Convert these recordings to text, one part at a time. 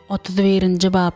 31-nji bab.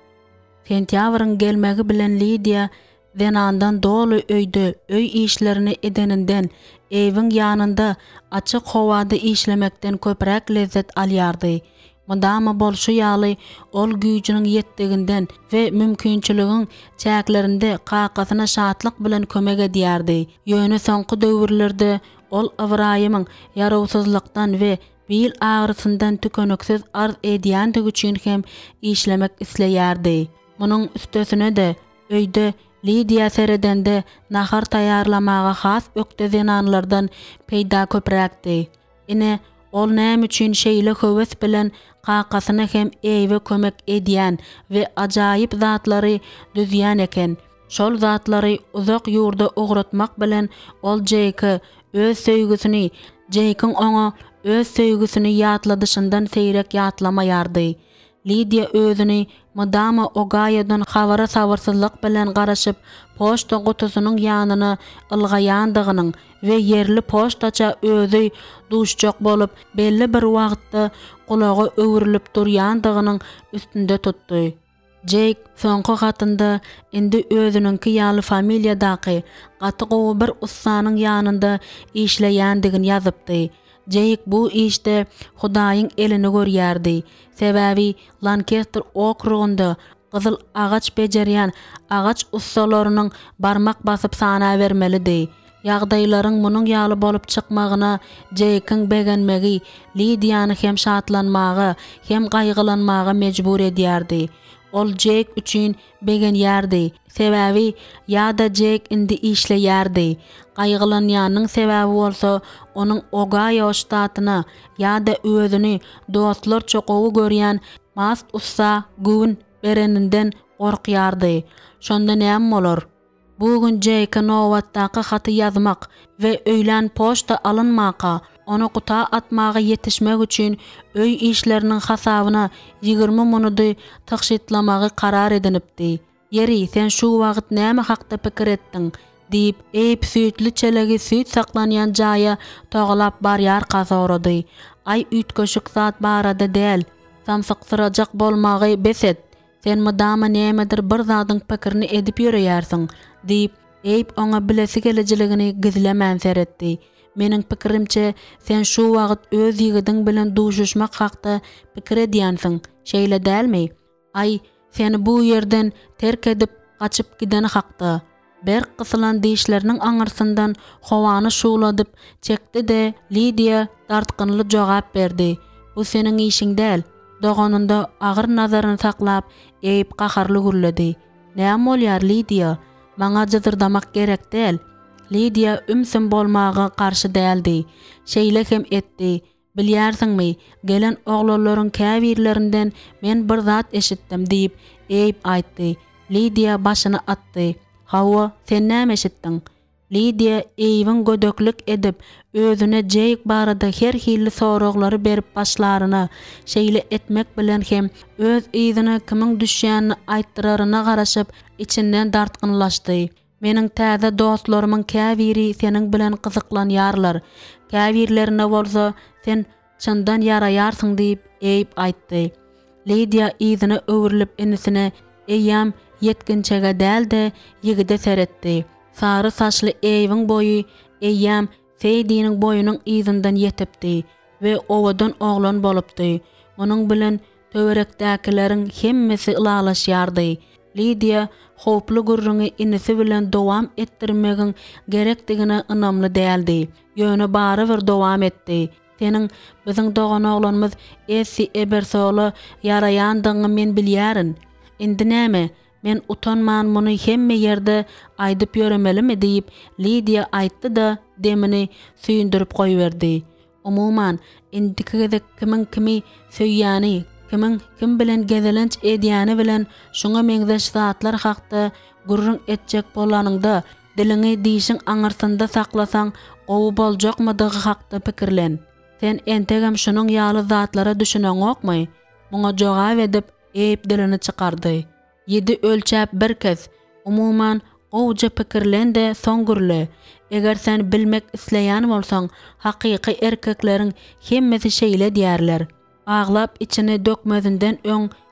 Sentýabrın gelmegi bilen Lydia Zenandan dolu öy işlerini edeninden eviň ýanynda açyk howada işlemekden köpräk lezzet alýardy. Mundama bolşy ýaly ol güýjüniň ýetdiginden we mümkinçiligiň çäklerinde kakasyna şatlyk bilen kömek edýärdi. Ýöne soňky döwürlerde ol Ibrahimyň ýarawsyzlykdan we bil ağrısından tükenüksiz arz edýändigi üçin hem işlemek isleýärdi. Munyň üstesine de öýde Lydia seredende nahar taýarlamaga has ökde zenanlardan peýda köpräkdi. Ine ol näme üçin şeýle höwes bilen kakasyna hem eýwe kömek edýän we ajaýyp zatlary düzýän eken. Şol zatlary uzak ýurda ogratmak bilen ol Jake'y öz söýgüsini, Jake'ın oňa öz söýgüsini ýatladyşyndan seýrek ýatlamaýardy. Lydia özüni madama Ogayadan habara sabırsyzlyk bilen garaşyp poçta gutusynyň ýanyna ylgaýandygynyň we yerli poçtaça özü duşjak bolup belli bir wagtda kulagy öwürilip durýandygynyň üstünde tutdy. Jake soňky gatynda indi özüniňki ýaly familiýadaky gaty bir ustanyň ýanynda işleýändigini ýazypdy. Jake bu işte Hudaýyň elini görýärdi. Sebäbi Lancaster okrugunda gyzyl agaç bejerýän agaç ustalarynyň barmak basyp sana bermelidi. Ýagdaýlaryň munyň ýaly bolup çykmagyna Jake'yň begenmegi Lydia'ny hem şatlanmagy hem gaýgylanmagy mejbur edýärdi. Ol Jake üçin begenýärdi. Sebäbi ýa-da Jake indi işleýärdi. Gaýgylanýanyň sebäbi bolsa onuň Ohio ştatyna ýa-da özüni dostlar çokowy görýän mast ussa güwün bereninden gorkýardy. Şonda näme bolar? Bugün Jake'a nowatdaky haty ýazmak we öýlen poçta alynmaka, onu guta atmagy ýetişmek üçin öý işleriniň hasabyna 20 minuty tykşytlamagy karar edinipdi. Yeri, sen şu wagt näme hakda pikir etdiň? Diýip eýip süýtli çelegi süýt saklanýan jaýa toglap barýar gazorydy. Ay ütköşük zat barada däl, samsyksyrajak bolmagy beset. Sen madama nämedir bir zadyň pikirini edip ýöreýärsiň, diýip eýip oňa bilesi gelejiligini gizlemän seretdi. Meniň pikirimçe sen şu wagt öz ýigidiň bilen duşuşmak hakda pikir edýänsiň, şeýle dälmi? Ay, seni bu ýerden terk edip gaçyp gideni hakda. Bir kısılan dişlerinin aňyrsyndan howany şuwladyp çekdi de Lydia dartkynly jogap berdi. Bu seniň işiň däl. Doganynda agyr nazaryny saklap eýip gaharly gürledi. Näme bolýar Lydia? Maňa jydyrdamak gerek däl. Lydia ümsün bolmagy karşı däldi. Şeýle hem etdi. Bilýärsiňmi, gelen oglalaryň käbirlerinden men bir zat eşitdim diýip eýip aýtdy. Lydia başyny atdy. Hawa, sen näme eşitdiň? Lydia eýiň gödöklük edip özüne Jake barada her hilli soraglary berip başlaryna şeýle etmek bilen hem öz ýzyna kimiň düşýänini aýtdyraryna garaşyp içinden dartkynlaşdy. Meniň täze dostlarymyň käbiri seniň bilen gyzyklanýarlar. Käbirlerine bolsa sen çyndan ýaraýarsyň diýip eýip aýtdy. Lydia ýzyna öwürilip enisine eýýäm yetkinçege däl de ýigide seretdi. Sary saçly eýiň boyu eýýäm Feydiniň boyunyň ýzyndan ýetipdi we owadan oglan bolupdy. Onuň bilen töwerekdäkileriň hemmesi ylaglaşýardy. Lydia hoply gurruny inisi bilen dowam etdirmegiň gerekdigine ynamly däldi. Ýöne bary bir dowam etdi. Seniň biziň dogan oglanymyz Esi Ebersoly ýaraýandygyny men bilýärin. Indi näme? Men utanman muny hemme ýerde aýdyp ýöremelimi diýip Lydia aýtdy da demini süýndürip goýberdi. Umuman, indiki kimiň kimi söýýäni, kimiň kim bilen gezelenç edýäni bilen şoňa meňzeş zatlar hakda gurrun etjek bolanyňda dilini diýişiň aňyrsynda saklasaň gowy boljakmadygy hakda pikirlen. Sen entegem şonuň ýaly zatlara düşüneň okmy? Muňa jogap edip eýip dilini çykardy. 7 ölçäp bir kez. Umuman owja pikirlende soňgurly. Eger sen bilmek isleýän bolsaň, hakyky erkekleriň hemmesi şeýle diýerler. Aglap içine dökmezinden öň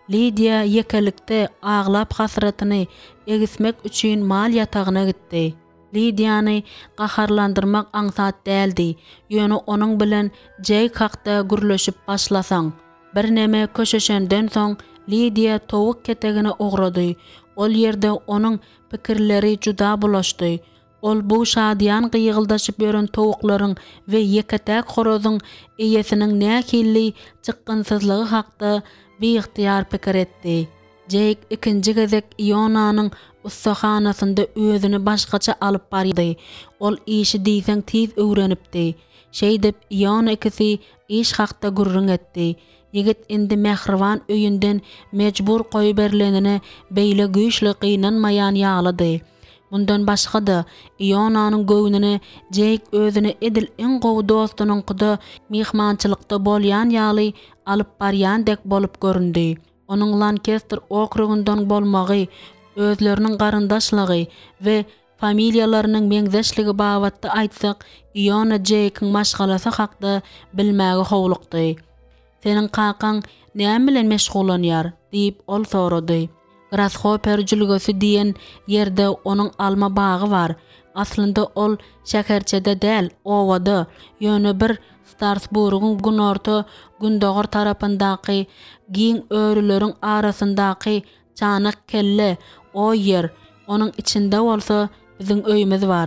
Lydia yekelikde ağlap hasratını egismek üçün mal yatağına gitti. Lydia'nı qaharlandırmak angsat däldi. Ýöne onun bilen Jake hakda gürleşip başlasaň. Bir näme köşeşenden soň Lydia towuk ketegine oğrady. Ol ýerde onun pikirleri juda bulaşdy. Ol bu şadyan gyýgyldaşyp ýören tovuklaryň we yeketäk horozyň eýesiniň nähilli çykgynsyzlygy hakda beihtiyar pikir etdi. Jake ikinji gezek Ionanyň ustahanasynda özüni başgaça alyp bardy. Ol işi diýseň tiz öwrenipdi. Şeýdip Iona ikisi iş hakda gurrun etdi. Yigit indi mehriban öýünden mejbur goýup berlenine beýle güýçli gynanmaýan ýalydy. Bundan başga da Ionanyň göwnüne Jake özüni edil en gowy dostunyňkyda mihmançylykda bolýan ýaly alyp barýandek bolup göründi. Onun Lancaster okrugundan bolmagy, özleriniň garyndaşlygy we familiýalarynyň meňzeşligi babatda aýtsak, Iona Jake'ın maşgalasy hakda bilmäge howlukdy. Senin kakaň näme bilen meşgulanýar diýip ol sorady. Grasshopper jülgösü diýen ýerde onuň alma bagy bar. Aslynda ol şäherçede däl, owada, ýöne bir Starsburgyň günorta gündogor tarapyndaky giň örüleriň arasyndaky çanak kelle o ýer. Onuň içinde bolsa biziň öýümüz bar.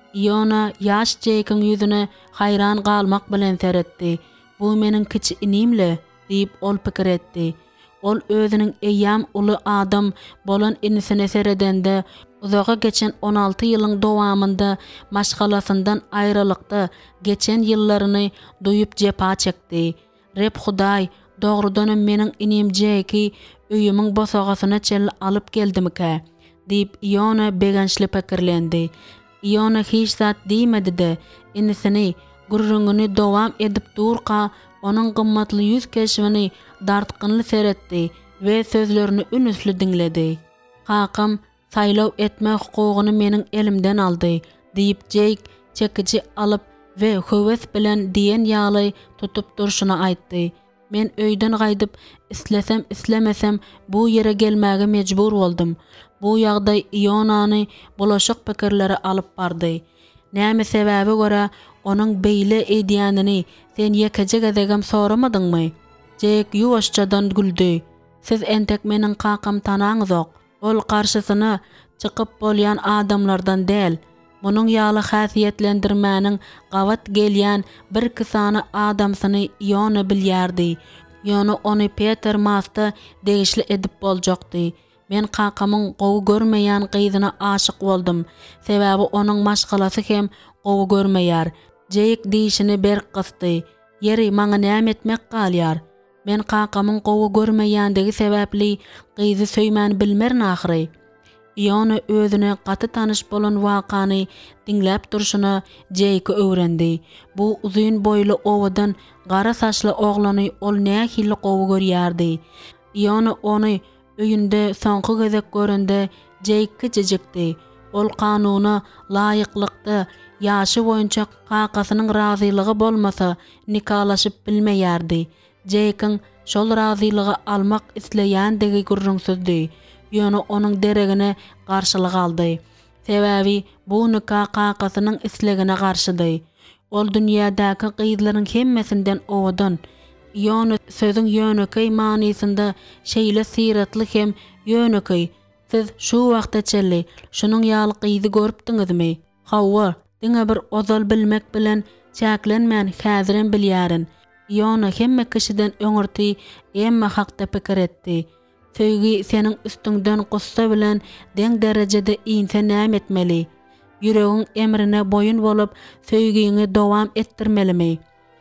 Iona ýaş Jake'ın ýüzüne hayran galmak bilen seretdi. Bu meniň kiçi inimle diýip ol pikir etdi. Ol özüniň eýýam uly adam bolan inisine seredende uzağa geçen 16 ýylyň dowamında maşgalasyndan aýrylykda geçen ýyllaryny duýup jepa çekdi. Rep Hudaý, dogrudan meniň inim Jake öýümiň bosagasyna çel alyp geldimike diýip Iona begençli pikirlendi. Iona hiç zat diýmedi de inisini gurrungyny dowam edip durqa onun gymmatly ýüz keşwini dartgynly seretdi we sözlerini ünüsli dinledi. Kakam saýlaw etme hukugyny meniň elimden aldy diýip Jake çekici alyp we höwes bilen diýen ýaly tutup durşuna aýtdy. Men öýden gaýdyp islesem islemesem bu ýere gelmäge mejbur boldum. Bu ýagdaý Ionany bulaşyk pikirleri alyp bardy. Näme sebäbi görä onuň beýle edýänini sen ýekeje gezegem soramadyňmy? Jake ýuwaşçadan güldü. Siz entek meniň kakam tanaňyzok. Ol karşysyna çykyp bolýan adamlardan däl. Munyň ýaly häsiýetlendirmäniň gawat gelýän bir kysany adamsyny Iona bilýärdi. Ýöne ony Peter Masta degişli edip boljakdy. Men kakamyň gowy görmeýän gyzyna aşyk boldum. Sebäbi onuň maşgalasy hem gowy görmeýär. Jake diýişini berk gysdy. Yeri maňa näme etmek galýar? Men kakamyň gowy görmeýändigi sebäpli gyzy söýmän bilmer nahyry. Iona özüne gaty tanyş bolan wakany dinläp durşuna Jake öwrendi. Bu uzun boyly owadan gara saçly oglany ol nähili gowy görýärdi. Iona ony öýünde soňky gezek görende Jake kıçıcıkdy. Ol kanuna laýyklykda ýaşy boýunça kakasynyň razylygy bolmasa nikalaşyp bilmeýärdi. Jake'ın şol razylygy almak isleýändigi gurrunsyzdy. Ýöne onuň deregine garşylyk aldy. Sebäbi bu nikah kakasynyň islegine garşydy. Ol dünýädäki gyzlaryň hemmesinden owadan. Ýöne sözüň ýöneki manysynda şeýle siratly hem ýöneki. Siz şu wagtda çelli şunyň ýaly gyzy görüpdiňizmi? Hawa, diňe bir ozal bilmek bilen çäklenmän häziren bilýärin. Ýöne hemme kişiden öňürti emma hakda pikir etdi. Söýgi seniň üstüňden gussa bilen deň derejede iňse näme etmeli? Ýüregiň emrine boyun bolup söýgiňi dowam etdirmelimi?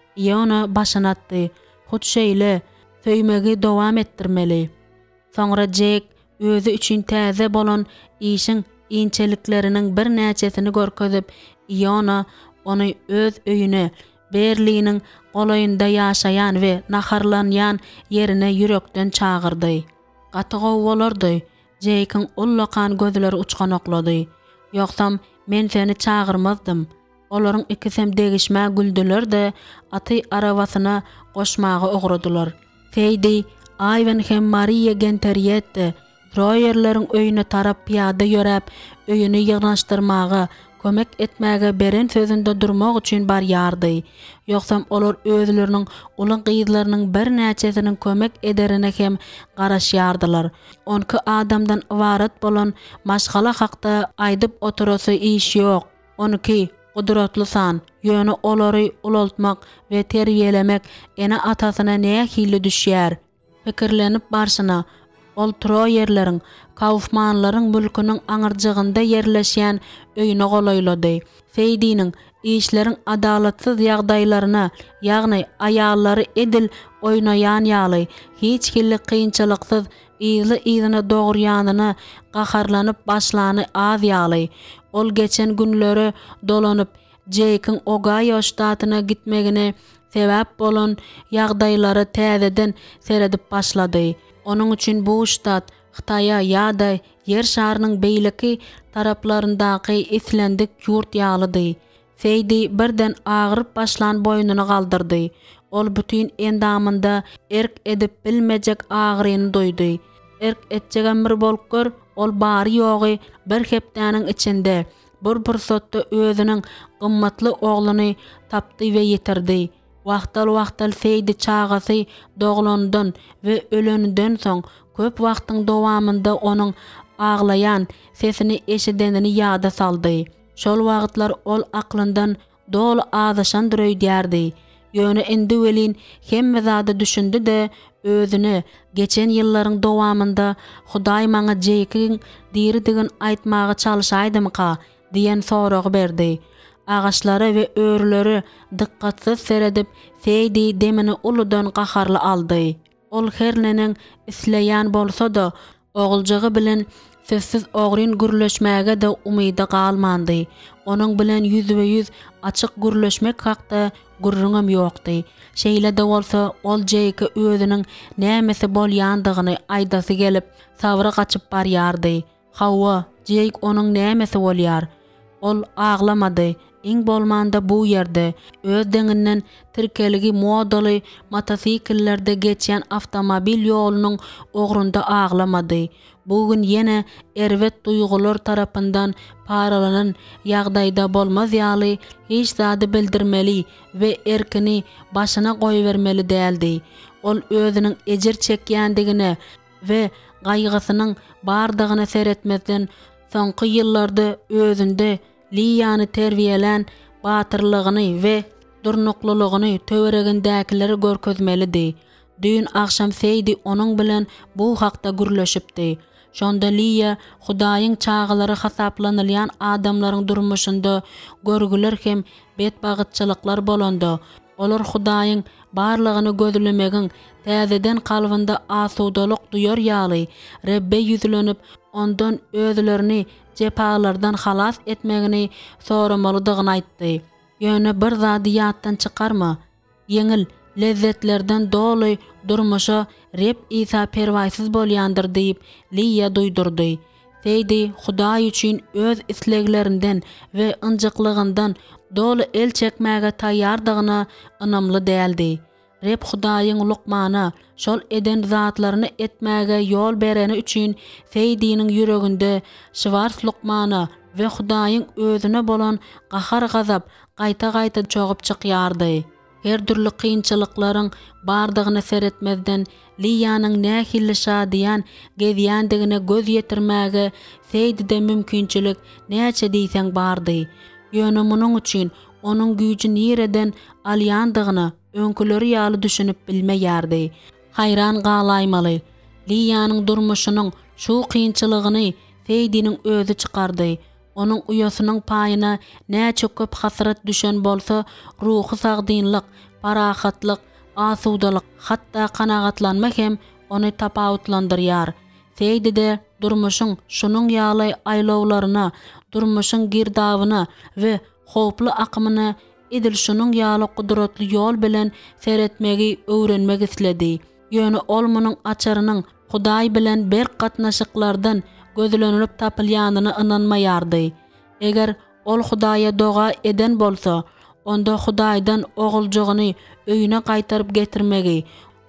Ýöne başyny atdy. Hut şeýle, söýmegi dowam etdirmeli. Soňra Jake özü üçin täze bolan işiň inçelikleriniň bir näçesini görkezip, Iona ony öz öýüne, Berliniň golaýynda ýaşaýan we naharlanýan ýerine ýürekden çağırdy. Gatyga bolardy. Jake'ın ullakan gözleri uçgan oklady. Ýoksam men seni çağırmazdım. Olaryň ikisem degişmä güldüler de aty arabasyna goşmagy ogradylar. Feýdi Ayven hem Maria Genteriette Troyerlerin öyüne tarap piyada yörep, öyünü yığnaştırmağı, kömek etmäge beren sözünde durmak üçün bar yardy. Yoksam olar özlerinin ulun qyýdlarynyň bir näçesinin kömek ederine hem garaşýardylar. Onky adamdan ibaret bolan maşgala hakda aýdyp oturasy iş ýok. Onky gudratly san, ýöne olary ulaltmak we terbiýelemek ene atasyna näme hili düşýär. Pikirlenip barşyna ol Troyerlerin, Kaufmanlaryň mülküniň aňyrjygynda yerleşýän öýüne golaýlady. Feydiniň işleriň adalatsyz ýagdaýlaryna, ýagny aýallary edil oýnaýan ýaly, hiç hili kynçylyksyz ýyzy dogurýanyna gaharlanyp başlany az ýaly. Ol geçen günleri dolanyp Jake'in Ohio ştatyna gitmegine sebäp bolan ýagdaýlary täzeden seredip başlady. Onun üçün bu ştat Xitaya ýa-da yer şarynyň beýleki taraplaryndaky islendik ýurt ýalydy. Feydi birden agyryp başlan boýnuny galdyrdy. Ol bütün endamynda erk edip bilmejek agyryny doýdy. Erk etjegen bir bolkur, ol bary ýogy bir hepdäniň içinde bir pursatda özüniň gymmatly ogluny tapdy we ýetirdi. Wagtal Feydi çagasy doglandan we öleninden soň köp wagtyň dowamında onuň aglayan sesini eşidenini ýada saldy. Şol wagtlar ol aklyndan dolu azaşan dürüýdärdi. Ýöne indi welin hemme zady düşündi de özüni geçen ýyllaryň dowamında Hudaý maňa Jake'in diridigin aýtmagy çalşaýdymyka diýen soragy berdi. Ağaçları we örleri dikkatsiz seredip Feydi demini uludan gaharly aldy. Ol herneniň isleýän bolsa da oguljagy bilen sessiz ogryn gürleşmäge de umydy galmandy. Onuň bilen yüzbe-yüz açyk gürleşmek hakda gurrunam ýokdy. Şeýle de bolsa ol Jake özüniň nämesi bolýandygyny aýdasy gelip sabra gaçyp barýardy. Hawa Jake onuň nämesi bolýar? Ol aglamady. Iň bolmanda bu ýerde öz deňinden tirkeligi modaly motosiklerde geçýän avtomobil ýolunyň ogrunda aglamady. Bugün ýene erwet duýgular tarapyndan paralanan ýagdaýda bolmaz ýaly hiç zady bildirmeli we erkini başyna goýbermeli däldi. Ol özüniň ejir çekýändigine we gaýgysynyň bardygyna seretmezden soňky ýyllarda özünde Liýany terbiýelen batyrlygyny we durnuklulygyny töweregindäkileri görkezmelidi. Dün akşam Feydi onuň bilen bu hakda gürleşipdi. Şonda Liýa Hudaýyň çağalary hasaplanylýan adamlaryň durmuşynda görgüler hem betbagytçylyklar bolanda. Olar Hudaýyň barlygyny gözlemegin täzeden kalbynda asudalyk duýar ýaly Rebbe ýüzlenip ondan özlerini cepalardan halas etmegini soramalydygyny aýtdy. Ýöne bir zady ýatdan çykarma. Yeňil lezzetlerden doly durmuşa Reb İsa perwaýsyz bolýandyr diýip Liýa duýdurdy. Feydi Hudaý üçin öz isleglerinden we ynjyklygyndan doly el çekmäge taýýardygyna ynamly däldi. Reb Hudaýyň lukmana şol eden zatlaryny etmäge ýol bereni üçin Feydiniň ýüreginde şwars lukmana we Hudaýyň özüne bolan gahar gazap gaýta-gaýta çoğup çykýardy. Her türlü kynçylyklaryň bardygyny seretmezden Liýanyň nähili şadiýan gezýändigine göz ýetirmäge Feydide mümkinçilik näçe diýseň bardy. Ýöne munuň üçin onuň güýji nireden alýandygyny öňküleri ýaly düşünüp bilmeýärdi. Hayran galaýmaly. Liýanyň durmuşynyň şu kynçylygyny Feydiniň özü çykardy. Onuň uýasynyň paýyna näçe köp hasrat düşen bolsa, ruhy sagdynlyk, parahatlyk, asudalyk, hatda kanagatlanmak hem ony tapawutlandyrýar. Feydide durmuşyň şunuň ýaly aýlawlaryna, durmuşyň girdawyna we hoply akymyna edil şunuň ýaly gudratly ýol bilen seretmegi öwrenmek isledi. Ýöne ol munyň açarynyň Hudaý bilen bir gatnaşyklardan gözlenilip tapylýanyna ynanmaýardy. Eger ol Hudaýa doga eden bolsa, onda Hudaýdan oguljagyny öýüne gaýtaryp getirmegi,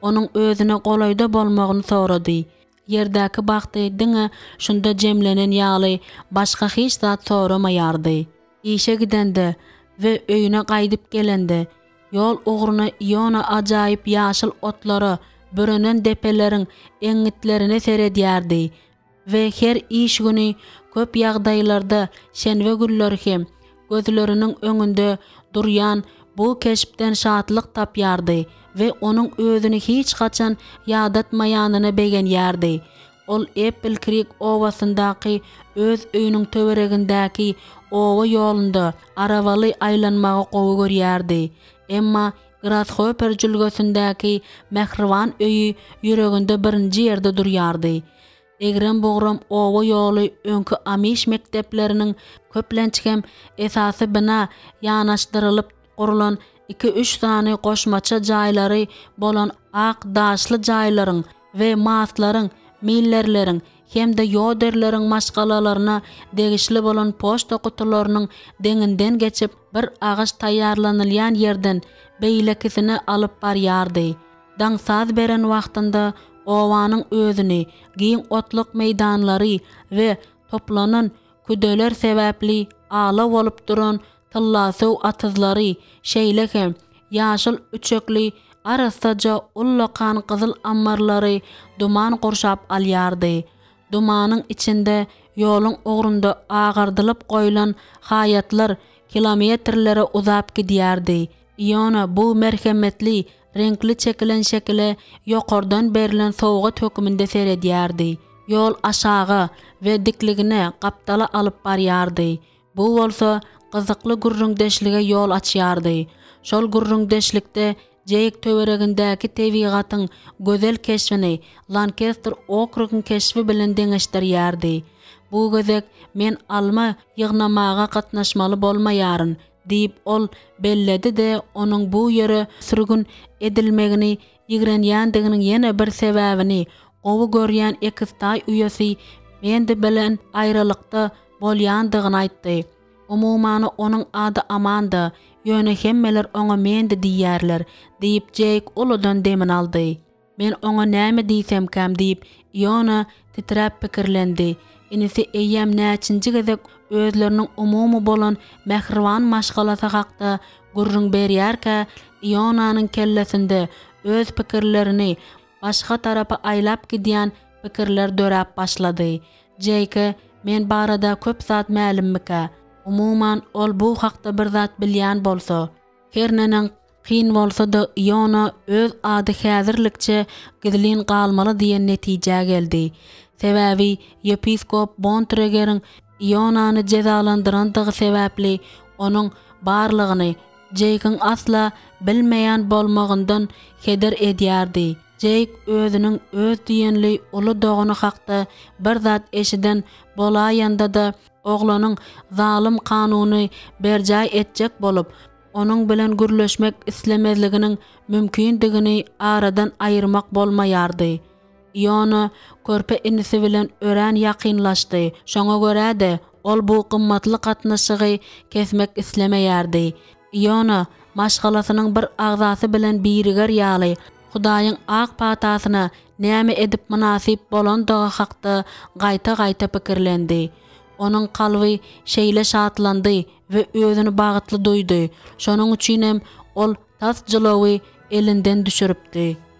onun özüne golayda bolmagyny sorady. Yerdäki bagty diňe şunda jemlenen ýaly başga hiç zat soramaýardy. İşe gidende we öýüne gaýdyp gelende ýol ugruny Iona ajaýyp ýaşyl otlary, börenen depeleriň eňitlerine seredýärdi we her iş güni köp ýagdaýlarda şenwe günleri hem gözleriniň öňünde durýan bu keşpden şatlyk tapýardy we onuň özüni hiç gaçan ýadatmaýanyny begenýärdi. Ol Apple Creek owasyndaky öz öýüniň töweregindäki owa ýolunda arabaly aýlanmagy gowy görýärdi. Emma Grasshopper jülgesindäki Mehriban öýü ýüreginde birinji ýerde durýardy. Egrem bogram owa ýoly öňkü Amish mektepleriniň köplençigem esasy bina ýanaşdyrylyp gurulan 2-3 tane goşmaça jaýlary bolan ak daşly jaýlaryň we maslaryň, millerleriň hemde ýoderleriň maşgalalaryna degişli bolan poçta kutularynyň deňinden geçip bir agaç taýýarlanylýan ýerden beýlekisini alyp barýardy. Daňsaz beren wagtynda owanyň özüni, giň otluk meýdanlary we toplanan küdeler sebäpli ala bolup duran tyllasyw atyzlary, şeýlekem ýaşyl üçekli arasaja ullakan gyzyl ammarlary duman gorşap alýardy. Dumanyň içinde ýoluň ugrunda agardylyp goýulan haýatlar kilometrlere uzap gidýärdi. Iona bu merhemetli, renkli çekilen şekile ýokardan berilen sowgat höküminde seredýärdi. Ýol aşağı we dikligine gapdala alyp barýardy. Bu bolsa gyzykly gürrüňdeşlige ýol açýardy. Şol gürrüňdeşlikde Jake töweregindäki tebigatyň gözel keşfini Lancaster okrugyň keşfi bilen deňeşdirýärdi. Bu gözek men alma ýygnamaga gatnaşmaly bolmaýaryn diýip ol belledi de onuň bu ýere sürgün edilmegini ýigrenýändiginiň ýene bir sebäbini owy görýän ekiztaý üýesi mendi bilen aýrylykda bolýandygyny aýtdy. Umumany onuň ady Amanda, ýöne hemmeler oňa mendi diýýärler diýip Jake uludan demin aldy. Men oňa näme diýsem kam diýip Iona titrap pikirlendi. Inisi eýem näçinji gezek özleriniň umumy bolan Mehriban maşgalasy hakda gurrun berýärkä Ionanyň kellesinde öz pikirlerini başga tarapa aýlap gidýän pikirler dörap başlady. Jake, men barada köp zat mälummika. Umuman ol bu hakda bir zat bilýän bolsa, hernenen kyn bolsa da Iona öz ady häzirlikçe gizlin galmaly diýen netije geldi. Sebäbi Yepiskop Bontrager'in Ionany jezalandyrandygy sebäpli onuň barlygyny Jake'in asla bilmeýän bolmagyndan heder edýärdi. Jake özüniň öz diýenli uly dogyny hakda bir zat eşiden bolaýanda da oglanyň zalim kanuny berjaý etjek bolup, onuň bilen gürleşmek islemezliginiň mümkindigini aradan aýyrmak bolmaýardy. Iona körpe inisi bilen ören ýakynlaşdy. Şoňa görä de ol bu gymmatly gatnaşygy kesmek islemeýärdi. Iona maşgalasynyň bir agzasy bilen biriger ýaly Hudaýyň ak patasyna näme edip münasip bolandygy hakda gaýta-gaýta pikirlendi. Onuň kalby şeýle şatlandy we özüni bagytly duýdy. Şonuň üçin hem ol tas jylawy elinden düşüripdi.